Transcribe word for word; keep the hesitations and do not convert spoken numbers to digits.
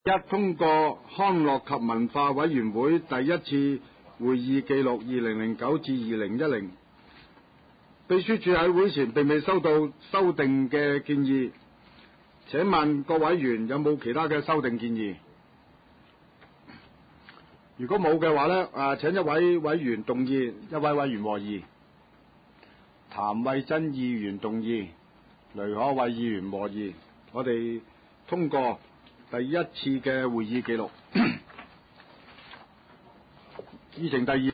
一、通過康樂及文化委員會第一次會議記錄二零零九至二零一零。秘書處喺會前並未收到修訂嘅建議，請問各委員有冇其他嘅修訂建議？如果冇嘅話呢，啊，請一位委員動議，一位委員和議。譚慧珍議員動議，雷可慧議員和議。我哋通過第一次嘅會議記錄。議程第二。